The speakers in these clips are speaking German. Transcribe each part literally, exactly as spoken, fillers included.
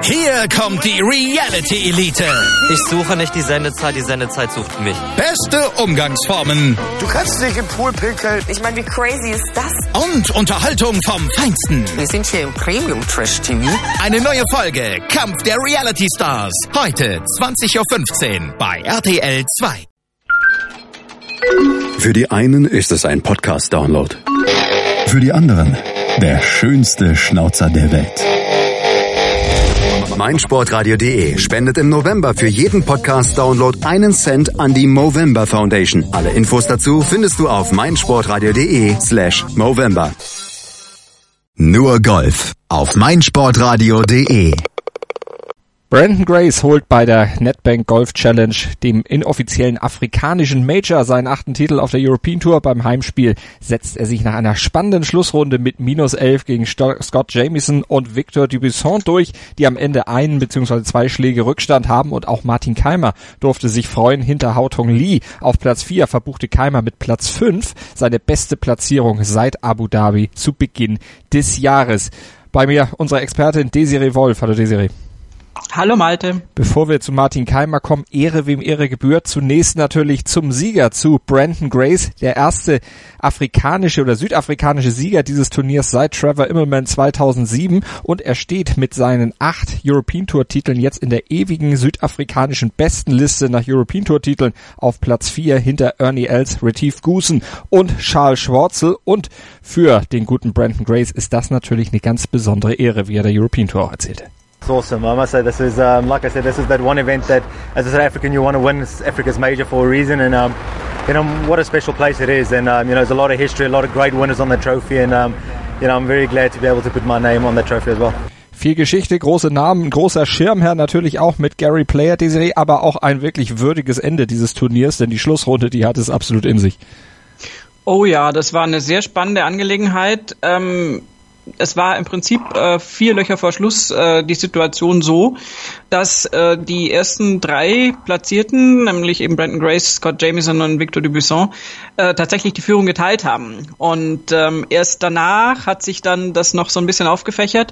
Hier kommt die Reality Elite. Ich suche nicht die Sendezeit, die Sendezeit sucht mich. Beste Umgangsformen. Du kannst nicht im Pool pinkeln. Ich meine, wie crazy ist das? Und Unterhaltung vom Feinsten. Wir sind hier im Premium-Trash-T V. Eine neue Folge Kampf der Reality Stars. Heute zwanzig Uhr fünfzehn bei R T L zwei. Für die einen ist es ein Podcast-Download. Für die anderen der schönste Schnauzer der Welt. meinsportradio punkt de spendet im November für jeden Podcast-Download einen Cent an die Movember Foundation. Alle Infos dazu findest du auf meinsportradio punkt de slash Movember. Nur Golf auf meinsportradio punkt de. Brandon Grace holt bei der Netbank Golf Challenge, dem inoffiziellen afrikanischen Major, seinen achten Titel auf der European Tour. Beim Heimspiel setzt er sich nach einer spannenden Schlussrunde mit minus elf gegen Scott Jamieson und Victor Dubuisson durch, die am Ende einen bzw. zwei Schläge Rückstand haben, und auch Martin Kaymer durfte sich freuen. Hinter Hao Tong Lee auf Platz vier verbuchte Kaymer mit Platz fünf seine beste Platzierung seit Abu Dhabi zu Beginn des Jahres. Bei mir unsere Expertin Desiree Wolf. Hallo Desiree. Hallo Malte. Bevor wir zu Martin Kaymer kommen, Ehre wem Ehre gebührt. Zunächst natürlich zum Sieger, zu Brandon Grace, der erste afrikanische oder südafrikanische Sieger dieses Turniers seit Trevor Immelman zweitausendsieben, und er steht mit seinen acht European Tour Titeln jetzt in der ewigen südafrikanischen Bestenliste nach European Tour Titeln auf Platz vier hinter Ernie Els, Retief Goosen und Charles Schwartzel, und für den guten Brandon Grace ist das natürlich eine ganz besondere Ehre, wie er der European Tour auch erzählte. It's awesome. I must say, this is, um, like I said, this is that one event that, as a South African, you want to win. It's Africa's major for a reason, and um, you know what a special place it is. And um, you know, there's a lot of history, a lot of great winners on the trophy, and um, you know, I'm very glad to be able to put my name on that trophy as well. Viel Geschichte, große Namen, ein großer Schirmherr natürlich auch mit Gary Player, Desiree, aber auch ein wirklich würdiges Ende dieses Turniers, denn die Schlussrunde, die hat es absolut in sich. Oh ja, das war eine sehr spannende Angelegenheit. Ähm Es war im Prinzip äh, vier Löcher vor Schluss äh, die Situation so, dass äh, die ersten drei Platzierten, nämlich eben Brandon Grace, Scott Jamieson und Victor Dubuisson, äh, tatsächlich die Führung geteilt haben. Und ähm, erst danach hat sich dann das noch so ein bisschen aufgefächert.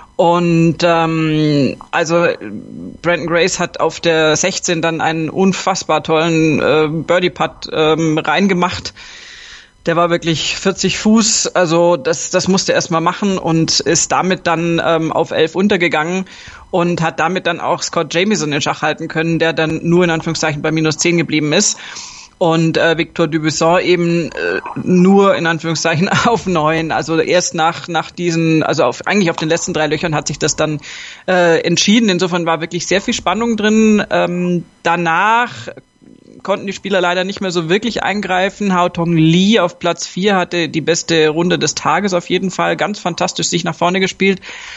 Und ähm, also Brandon Grace hat auf der sechzehn dann einen unfassbar tollen äh, Birdie-Putt ähm, reingemacht. Der war wirklich vierzig Fuß, also das das musste er erstmal machen, und ist damit dann ähm, auf elf untergegangen und hat damit dann auch Scott Jamieson in Schach halten können, der dann nur in Anführungszeichen bei minus zehn geblieben ist. Und äh, Victor Dubuisson eben äh, nur in Anführungszeichen auf neun. Also erst nach nach diesen, also auf eigentlich auf den letzten drei Löchern hat sich das dann äh, entschieden. Insofern war wirklich sehr viel Spannung drin. Ähm, danach konnten die Spieler leider nicht mehr so wirklich eingreifen. Hao Tong Lee auf Platz vier hatte die beste Runde des Tages auf jeden Fall. Ganz fantastisch sich nach vorne gespielt.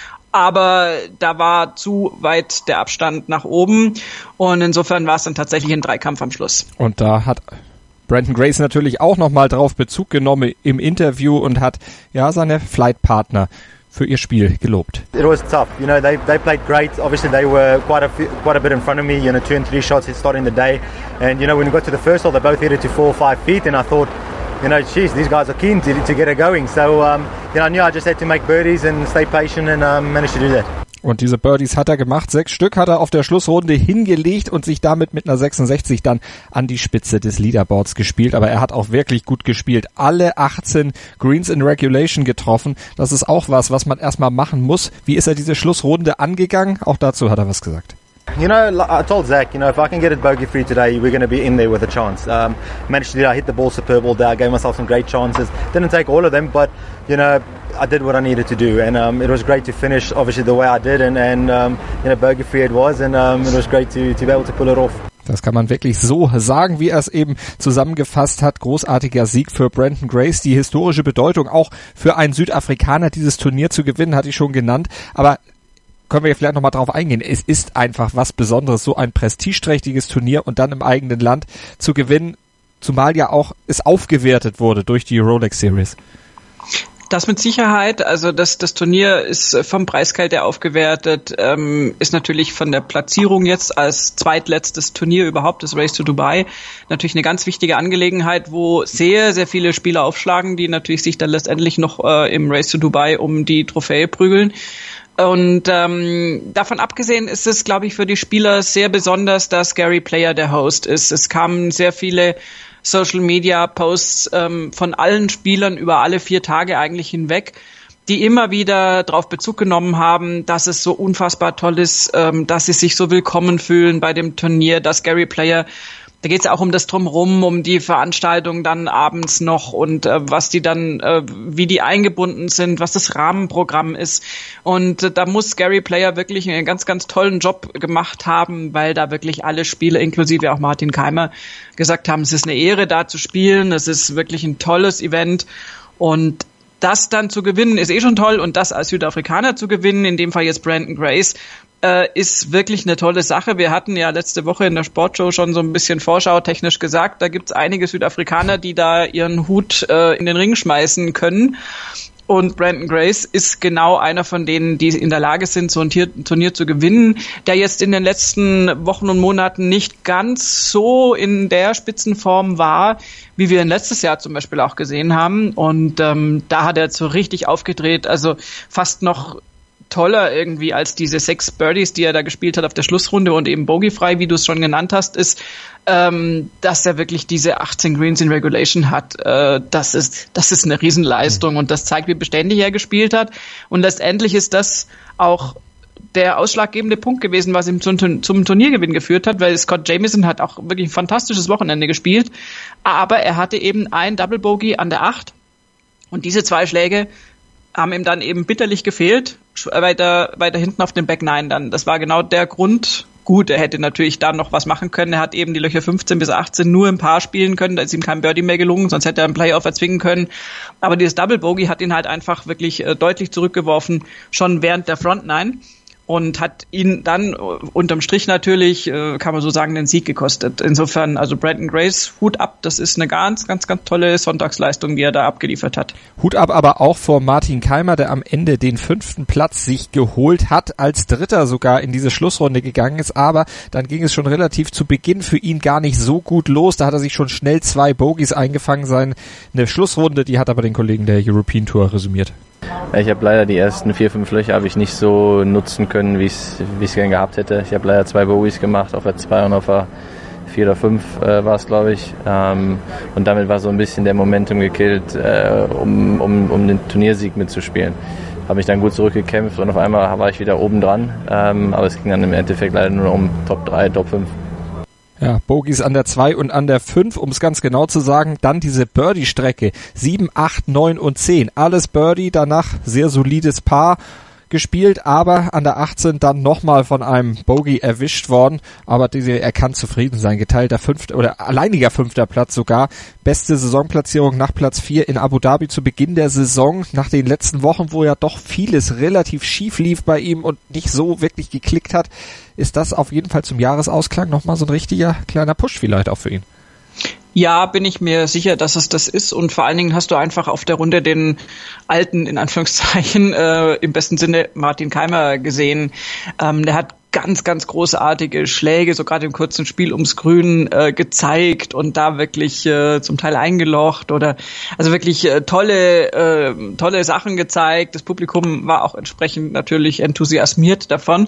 Aber da war zu weit der Abstand nach oben. Und insofern war es dann tatsächlich ein Dreikampf am Schluss. Und da hat Brandon Grace natürlich auch nochmal drauf Bezug genommen im Interview und hat ja seine Flightpartner für ihr Spiel gelobt. It was tough. You know, they they played great. Obviously, they were quite a few, quite a bit in front of me. You know, two and three shots starting the day. And you know, when we got to the first hole, they both hit it to four or five feet, and I thought, you know, geez, these guys are keen to to get it going. So, um, you know, I knew I just had to make birdies and stay patient, and um, managed to do that. Und diese Birdies hat er gemacht. Sechs Stück hat er auf der Schlussrunde hingelegt und sich damit mit einer sechsundsechzig dann an die Spitze des Leaderboards gespielt. Aber er hat auch wirklich gut gespielt. Alle achtzehn Greens in Regulation getroffen. Das ist auch was, was man erstmal machen muss. Wie ist er diese Schlussrunde angegangen? Auch dazu hat er was gesagt. You know, I told Zach, you know, if I can get it bogey free today, we're going to be in there with a chance. Um, managed to do, I hit the ball superb all day. I gave myself some great chances. Didn't take all of them, but, you know, I did what I needed to do. And um, it was great to finish, obviously, the way I did. And, and um, you know, bogey free it was. And um, it was great to, to be able to pull it off. Das kann man wirklich so sagen, wie er es eben zusammengefasst hat. Großartiger Sieg für Brandon Grace. Die historische Bedeutung auch für einen Südafrikaner, dieses Turnier zu gewinnen, hatte ich schon genannt. Aber können wir vielleicht nochmal drauf eingehen. Es ist einfach was Besonderes, so ein prestigeträchtiges Turnier und dann im eigenen Land zu gewinnen, zumal ja auch es aufgewertet wurde durch die Rolex Series. Das mit Sicherheit, also das das Turnier ist vom Preisgeld her aufgewertet, ähm, ist natürlich von der Platzierung jetzt als zweitletztes Turnier überhaupt, das Race to Dubai, natürlich eine ganz wichtige Angelegenheit, wo sehr, sehr viele Spieler aufschlagen, die natürlich sich dann letztendlich noch äh, im Race to Dubai um die Trophäe prügeln. Und ähm, davon abgesehen ist es, glaube ich, für die Spieler sehr besonders, dass Gary Player der Host ist. Es kamen sehr viele Social-Media-Posts ähm, von allen Spielern über alle vier Tage eigentlich hinweg, die immer wieder darauf Bezug genommen haben, dass es so unfassbar toll ist, ähm, dass sie sich so willkommen fühlen bei dem Turnier, dass Gary Player, da geht es ja auch um das Drumherum, um die Veranstaltung dann abends noch und äh, was die dann, äh, wie die eingebunden sind, was das Rahmenprogramm ist. Und äh, da muss Gary Player wirklich einen ganz, ganz tollen Job gemacht haben, weil da wirklich alle Spieler, inklusive auch Martin Keimer, gesagt haben, es ist eine Ehre, da zu spielen, es ist wirklich ein tolles Event und das dann zu gewinnen, ist eh schon toll und das als Südafrikaner zu gewinnen, in dem Fall jetzt Brandon Grace, äh, ist wirklich eine tolle Sache. Wir hatten ja letzte Woche in der Sportshow schon so ein bisschen vorschautechnisch gesagt, da gibt's einige Südafrikaner, die da ihren Hut äh, in den Ring schmeißen können. Und Brandon Grace ist genau einer von denen, die in der Lage sind, so ein Turnier zu gewinnen, der jetzt in den letzten Wochen und Monaten nicht ganz so in der Spitzenform war, wie wir ihn letztes Jahr zum Beispiel auch gesehen haben. Und ähm, da hat er so richtig aufgedreht, also fast noch toller irgendwie als diese sechs Birdies, die er da gespielt hat auf der Schlussrunde und eben bogiefrei, wie du es schon genannt hast, ist, ähm, dass er wirklich diese achtzehn Greens in Regulation hat. Äh, das ist, das ist eine Riesenleistung und das zeigt, wie beständig er gespielt hat. Und letztendlich ist das auch der ausschlaggebende Punkt gewesen, was ihm zum, zum Turniergewinn geführt hat, weil Scott Jamieson hat auch wirklich ein fantastisches Wochenende gespielt, aber er hatte eben ein Double Bogey an der acht und diese zwei Schläge haben ihm dann eben bitterlich gefehlt, weiter, weiter hinten auf dem Back Nine dann. Das war genau der Grund. Gut, er hätte natürlich da noch was machen können. Er hat eben die Löcher fünfzehn bis achtzehn nur im Paar spielen können. Da ist ihm kein Birdie mehr gelungen, sonst hätte er einen Playoff erzwingen können. Aber dieses Double Bogey hat ihn halt einfach wirklich äh, deutlich zurückgeworfen, schon während der Front Nine. Und hat ihn dann unterm Strich natürlich, äh, kann man so sagen, den Sieg gekostet. Insofern, also Brandon Grace, Hut ab, das ist eine ganz, ganz, ganz tolle Sonntagsleistung, die er da abgeliefert hat. Hut ab aber auch vor Martin Keimer, der am Ende den fünften Platz sich geholt hat, als Dritter sogar in diese Schlussrunde gegangen ist, aber dann ging es schon relativ zu Beginn für ihn gar nicht so gut los. Da hat er sich schon schnell zwei Bogies eingefangen, seine Schlussrunde, die hat aber den Kollegen der European Tour resümiert. Ich habe leider die ersten vier, fünf Löcher habe ich nicht so nutzen können, wie ich es gerne gehabt hätte. Ich habe leider zwei Bogies gemacht, auf der zwei und auf der vier oder fünf äh, war es, glaube ich. Ähm, und damit war so ein bisschen der Momentum gekillt, äh, um, um, um den Turniersieg mitzuspielen. Habe mich dann gut zurückgekämpft und auf einmal war ich wieder oben dran. Ähm, aber es ging dann im Endeffekt leider nur um Top drei, Top fünf. Ja, Bogies an der zwei und an der fünf, um es ganz genau zu sagen. Dann diese Birdie-Strecke, sieben, acht, neun und zehn. Alles Birdie, danach sehr solides Paar gespielt, aber an der achtzehn dann nochmal von einem Bogey erwischt worden. Aber diese, er kann zufrieden sein. Geteilter fünfter oder alleiniger fünfter Platz sogar. Beste Saisonplatzierung nach Platz vier in Abu Dhabi zu Beginn der Saison. Nach den letzten Wochen, wo ja doch vieles relativ schief lief bei ihm und nicht so wirklich geklickt hat, ist das auf jeden Fall zum Jahresausklang nochmal so ein richtiger kleiner Push vielleicht auch für ihn. Ja, bin ich mir sicher, dass es das ist und vor allen Dingen hast du einfach auf der Runde den alten, in Anführungszeichen, äh, im besten Sinne Martin Keimer gesehen. Ähm, der hat ganz, ganz großartige Schläge, so gerade im kurzen Spiel ums Grün äh, gezeigt und da wirklich äh, zum Teil eingelocht oder also wirklich äh, tolle, äh, tolle Sachen gezeigt. Das Publikum war auch entsprechend natürlich enthusiasmiert davon.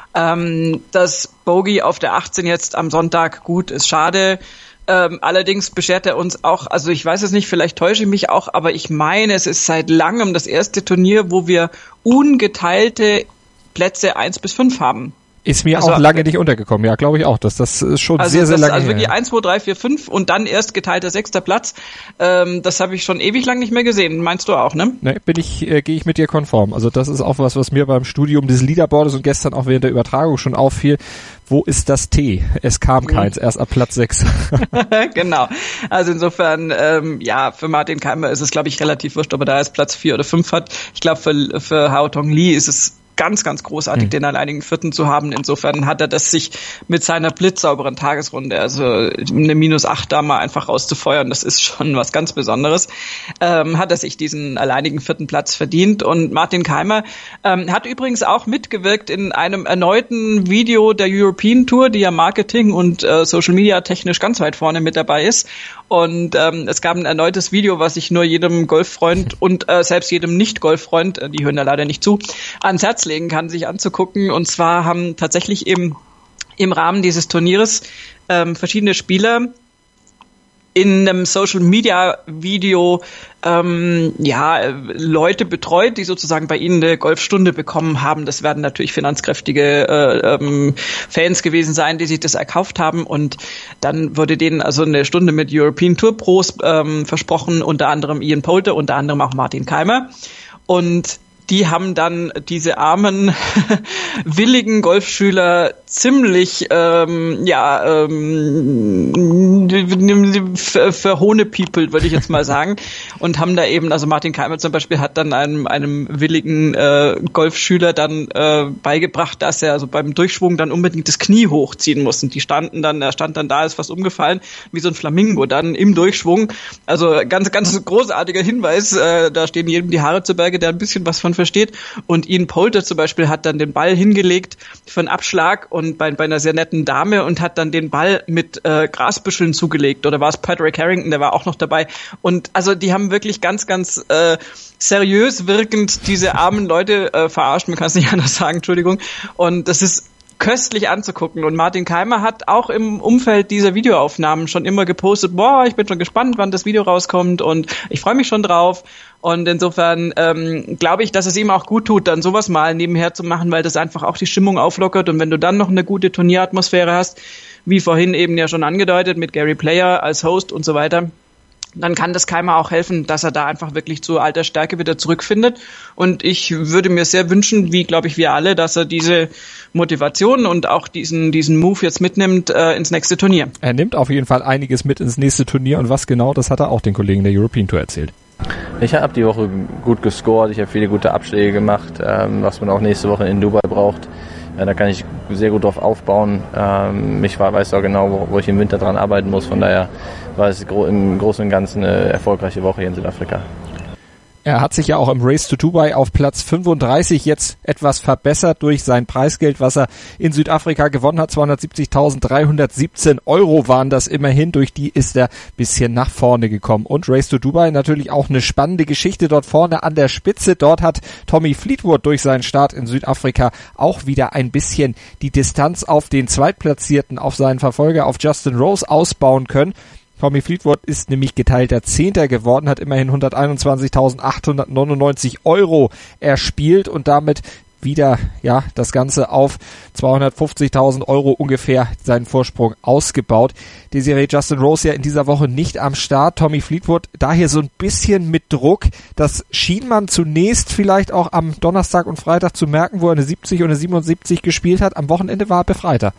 Ähm, das Bogey auf der achtzehn jetzt am Sonntag, gut, ist schade. Ähm, allerdings beschert er uns auch, also ich weiß es nicht, vielleicht täusche ich mich auch, aber ich meine, es ist seit langem das erste Turnier, wo wir ungeteilte Plätze eins bis fünf haben. Ist mir also auch lange nicht untergekommen, ja, glaube ich auch, dass das ist schon also sehr, sehr das, lange Also her. wirklich eins, zwei, drei, vier, fünf und dann erst geteilter sechster Platz. Ähm, das habe ich schon ewig lang nicht mehr gesehen. Meinst du auch, ne? Ne, bin ich, äh, gehe ich mit dir konform. Also das ist auch was, was mir beim Studium des Leaderboards und gestern auch während der Übertragung schon auffiel. Wo ist das T? Es kam keins, mhm. erst ab Platz sechs. Genau. Also insofern, ähm, ja, für Martin Keimer ist es, glaube ich, relativ wurscht, ob er da jetzt Platz vier oder fünf hat. Ich glaube, für, für Hao Tong Lee ist es ganz, ganz großartig, mhm. den alleinigen Vierten zu haben. Insofern hat er das sich mit seiner blitzsauberen Tagesrunde, also eine minus acht da mal einfach rauszufeuern, das ist schon was ganz Besonderes, ähm, hat er sich diesen alleinigen vierten Platz verdient. Und Martin Keimer ähm, hat übrigens auch mitgewirkt in einem erneuten Video der European Tour, die ja Marketing und äh, Social Media technisch ganz weit vorne mit dabei ist. Und ähm, es gab ein erneutes Video, was ich nur jedem Golffreund und äh, selbst jedem Nicht-Golffreund, äh, die hören da leider nicht zu, ans Herz legen kann, sich anzugucken. Und zwar haben tatsächlich eben im Rahmen dieses Turnieres ähm, verschiedene Spieler in einem Social-Media-Video ähm, ja Leute betreut, die sozusagen bei ihnen eine Golfstunde bekommen haben. Das werden natürlich finanzkräftige äh, ähm, Fans gewesen sein, die sich das erkauft haben. Und dann wurde denen also eine Stunde mit European Tour Pros ähm, versprochen, unter anderem Ian Poulter, unter anderem auch Martin Keimer. Und die haben dann diese armen, willigen Golfschüler ziemlich, ähm, ja, ähm, verhohnepiepelt, würde ich jetzt mal sagen. Und haben da eben, also Martin Keimer zum Beispiel hat dann einem, einem willigen äh, Golfschüler dann äh, beigebracht, dass er also beim Durchschwung dann unbedingt das Knie hochziehen muss. Und die standen dann, er stand dann da, ist fast umgefallen, wie so ein Flamingo dann im Durchschwung. Also ganz, ganz großartiger Hinweis, äh, da stehen jedem die Haare zu Berge, der ein bisschen was von versteht. Und Ian Poulter zum Beispiel hat dann den Ball hingelegt für einen Abschlag und bei, bei einer sehr netten Dame und hat dann den Ball mit äh, Grasbüscheln zugelegt. Oder war es Patrick Harrington, der war auch noch dabei. Und also die haben wirklich ganz, ganz äh, seriös wirkend diese armen Leute äh, verarscht. Man kann es nicht anders sagen, Entschuldigung. Und das ist köstlich anzugucken. Und Martin Keimer hat auch im Umfeld dieser Videoaufnahmen schon immer gepostet, boah, ich bin schon gespannt, wann das Video rauskommt und ich freue mich schon drauf. Und insofern ähm, glaube ich, dass es ihm auch gut tut, dann sowas mal nebenher zu machen, weil das einfach auch die Stimmung auflockert. Und wenn du dann noch eine gute Turnieratmosphäre hast, wie vorhin eben ja schon angedeutet, mit Gary Player als Host und so weiter, dann kann das Keimer auch helfen, dass er da einfach wirklich zu alter Stärke wieder zurückfindet. Und ich würde mir sehr wünschen, wie glaube ich wir alle, dass er diese Motivation und auch diesen diesen Move jetzt mitnimmt äh, ins nächste Turnier. Er nimmt auf jeden Fall einiges mit ins nächste Turnier und was genau, das hat er auch den Kollegen der European Tour erzählt. Ich habe die Woche gut gescored, ich habe viele gute Abschläge gemacht, ähm, was man auch nächste Woche in Dubai braucht. Ja, da kann ich sehr gut drauf aufbauen. Ähm, ich weiß auch genau, wo, wo ich im Winter dran arbeiten muss. Von daher war es gro- im Großen und Ganzen eine erfolgreiche Woche hier in Südafrika. Er hat sich ja auch im Race to Dubai auf Platz fünfunddreißig jetzt etwas verbessert durch sein Preisgeld, was er in Südafrika gewonnen hat. zweihundertsiebzigtausenddreihundertsiebzehn Euro waren das immerhin. Durch die ist er bisschen nach vorne gekommen. Und Race to Dubai natürlich auch eine spannende Geschichte dort vorne an der Spitze. Dort hat Tommy Fleetwood durch seinen Start in Südafrika auch wieder ein bisschen die Distanz auf den Zweitplatzierten, auf seinen Verfolger, auf Justin Rose ausbauen können. Tommy Fleetwood ist nämlich geteilter Zehnter geworden, hat immerhin hunderteinundzwanzigtausendachthundertneunundneunzig Euro erspielt und damit wieder, ja, das Ganze auf zweihundertfünfzigtausend Euro ungefähr seinen Vorsprung ausgebaut. Desiree, Justin Rose ja in dieser Woche nicht am Start. Tommy Fleetwood daher so ein bisschen mit Druck. Das schien man zunächst vielleicht auch am Donnerstag und Freitag zu merken, wo er eine siebzig und eine siebenundsiebzig gespielt hat. Am Wochenende war er befreiter.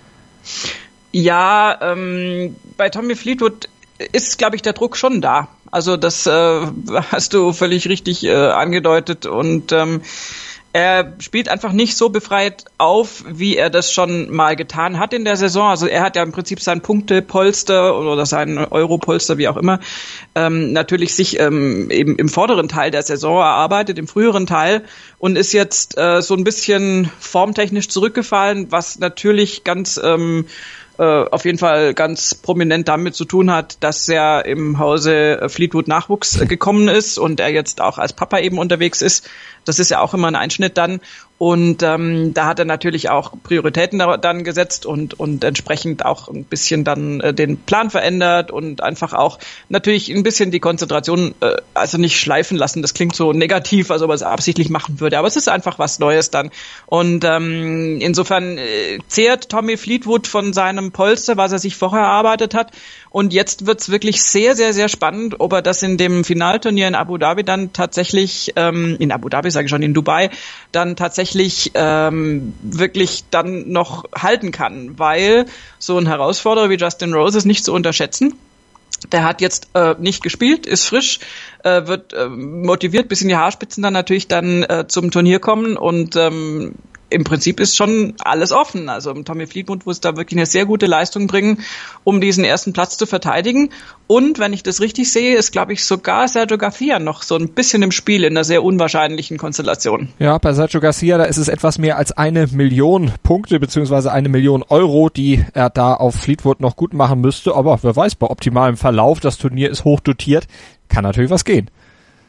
Ja, ähm, bei Tommy Fleetwood ist, glaube ich, der Druck schon da. Also das äh, hast du völlig richtig äh, angedeutet und ähm, er spielt einfach nicht so befreit auf, wie er das schon mal getan hat in der Saison. Also er hat ja im Prinzip sein Punktepolster oder sein Europolster, wie auch immer, ähm, natürlich sich ähm, eben im vorderen Teil der Saison erarbeitet, im früheren Teil und ist jetzt äh, so ein bisschen formtechnisch zurückgefallen, was natürlich ganz ähm, auf jeden Fall ganz prominent damit zu tun hat, dass er im Hause Fleetwood Nachwuchs gekommen ist und er jetzt auch als Papa eben unterwegs ist. Das ist ja auch immer ein Einschnitt dann. Und ähm, da hat er natürlich auch Prioritäten da, dann gesetzt und und entsprechend auch ein bisschen dann äh, den Plan verändert und einfach auch natürlich ein bisschen die Konzentration äh, also nicht schleifen lassen. Das klingt so negativ, als ob er es absichtlich machen würde. Aber es ist einfach was Neues dann. Und ähm, insofern äh, zehrt Tommy Fleetwood von seinem Polster, was er sich vorher erarbeitet hat. Und jetzt wird's wirklich sehr, sehr, sehr spannend, ob er das in dem Finalturnier in Abu Dhabi dann tatsächlich, ähm, in Abu Dhabi sage ich schon, in Dubai, dann tatsächlich ähm, wirklich dann noch halten kann. Weil so ein Herausforderer wie Justin Rose ist nicht zu unterschätzen. Der hat jetzt äh, nicht gespielt, ist frisch, äh, wird äh, motiviert bis in die Haarspitzen dann natürlich dann äh, zum Turnier kommen und ähm, im Prinzip ist schon alles offen. Also Tommy Fleetwood muss da wirklich eine sehr gute Leistung bringen, um diesen ersten Platz zu verteidigen. Und wenn ich das richtig sehe, ist, glaube ich, sogar Sergio Garcia noch so ein bisschen im Spiel in einer sehr unwahrscheinlichen Konstellation. Ja, bei Sergio Garcia, da ist es etwas mehr als eine Million Punkte beziehungsweise eine Million Euro, die er da auf Fleetwood noch gut machen müsste. Aber wer weiß, bei optimalem Verlauf, das Turnier ist hochdotiert, kann natürlich was gehen.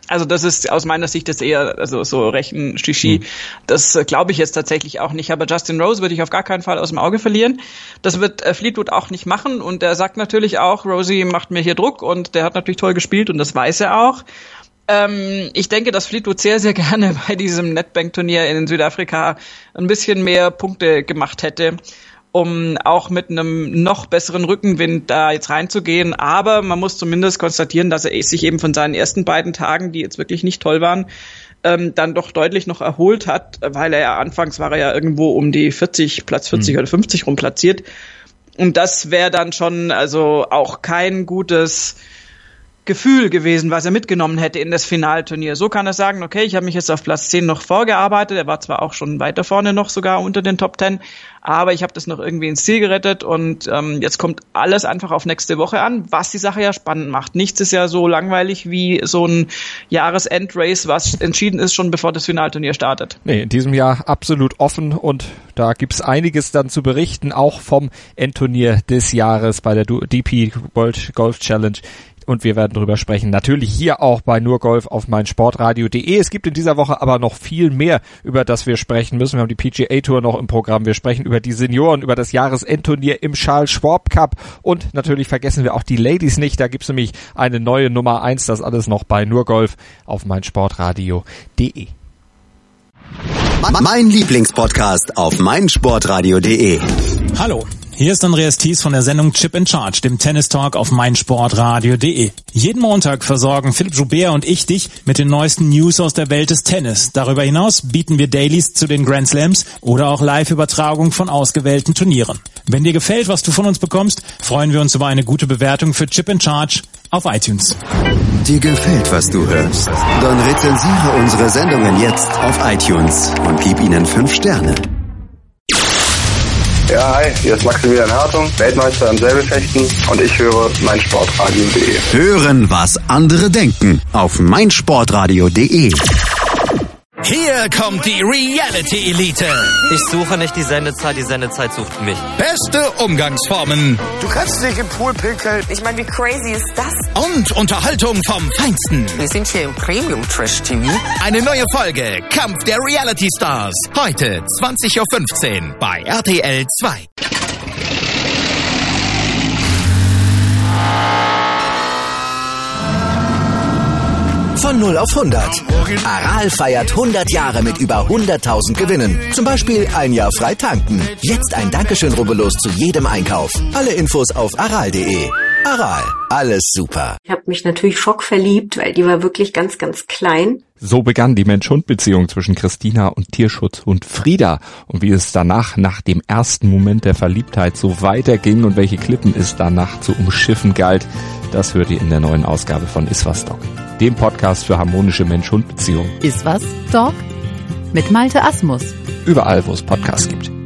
Also das ist aus meiner Sicht das eher also so Rechen-Shishi. Mhm. Das äh, glaube ich jetzt tatsächlich auch nicht. Aber Justin Rose würde ich auf gar keinen Fall aus dem Auge verlieren. Das wird äh, Fleetwood auch nicht machen. Und er sagt natürlich auch, Rosie macht mir hier Druck. Und der hat natürlich toll gespielt und das weiß er auch. Ähm, ich denke, dass Fleetwood sehr, sehr gerne bei diesem Netbank-Turnier in Südafrika ein bisschen mehr Punkte gemacht hätte, um auch mit einem noch besseren Rückenwind da jetzt reinzugehen. Aber man muss zumindest konstatieren, dass er sich eben von seinen ersten beiden Tagen, die jetzt wirklich nicht toll waren, ähm, dann doch deutlich noch erholt hat, weil er ja anfangs war er ja irgendwo um die vierzig, Platz vierzig mhm. oder fünfzig rum platziert. Und das wäre dann schon also auch kein gutes Gefühl gewesen, was er mitgenommen hätte in das Finalturnier. So kann er sagen, okay, ich habe mich jetzt auf Platz zehn noch vorgearbeitet, er war zwar auch schon weiter vorne noch sogar unter den Top zehn, aber ich habe das noch irgendwie ins Ziel gerettet und ähm, jetzt kommt alles einfach auf nächste Woche an, was die Sache ja spannend macht. Nichts ist ja so langweilig wie so ein Jahresendrace, was entschieden ist schon bevor das Finalturnier startet. Nee, in diesem Jahr absolut offen und da gibt's einiges dann zu berichten, auch vom Endturnier des Jahres bei der D P World Golf Challenge. Und wir werden drüber sprechen. Natürlich hier auch bei Nur Golf auf meinsportradio punkt de. Es gibt in dieser Woche aber noch viel mehr, über das wir sprechen müssen. Wir haben die P G A Tour noch im Programm. Wir sprechen über die Senioren, über das Jahresendturnier im Charles Schwab Cup. Und natürlich vergessen wir auch die Ladies nicht. Da gibt's nämlich eine neue Nummer eins. Das alles noch bei Nur Golf auf meinsportradio punkt de. Mein Lieblingspodcast auf meinsportradio punkt de. Hallo. Hier ist Andreas Thies von der Sendung Chip in Charge, dem Tennis-Talk auf meinsportradio punkt de. Jeden Montag versorgen Philipp Joubert und ich dich mit den neuesten News aus der Welt des Tennis. Darüber hinaus bieten wir Dailies zu den Grand Slams oder auch Live-Übertragung von ausgewählten Turnieren. Wenn dir gefällt, was du von uns bekommst, freuen wir uns über eine gute Bewertung für Chip in Charge auf iTunes. Dir gefällt, was du hörst? Dann rezensiere unsere Sendungen jetzt auf iTunes und gib ihnen fünf Sterne. Ja, hi, hier ist Maximilian Hartung, Weltmeister im Säbelfechten und ich höre meinsportradio punkt de. Hören, was andere denken auf meinsportradio punkt de. Hier kommt die Reality Elite. Ich suche nicht die Sendezeit, die Sendezeit sucht mich. Beste Umgangsformen. Du kannst nicht im Pool pinkeln. Ich meine, wie crazy ist das? Und Unterhaltung vom Feinsten. Wir sind hier im Premium-Trash-T V. Eine neue Folge Kampf der Reality Stars. Heute zwanzig Uhr fünfzehn bei R T L zwei. Von null auf hundert. Aral feiert hundert Jahre mit über hunderttausend Gewinnen. Zum Beispiel ein Jahr frei tanken. Jetzt ein Dankeschön, rubbellos zu jedem Einkauf. Alle Infos auf aral punkt de. Aral, alles super. Ich habe mich natürlich schockverliebt, weil die war wirklich ganz, ganz klein. So begann die Mensch-Hund-Beziehung zwischen Christina und Tierschutzhund Frieda. Und wie es danach, nach dem ersten Moment der Verliebtheit, so weiterging und welche Klippen es danach zu umschiffen galt, das hört ihr in der neuen Ausgabe von Iswas Dog, dem Podcast für harmonische Mensch-Hund-Beziehungen. Iswas Dog mit Malte Asmus. Überall, wo es Podcasts gibt.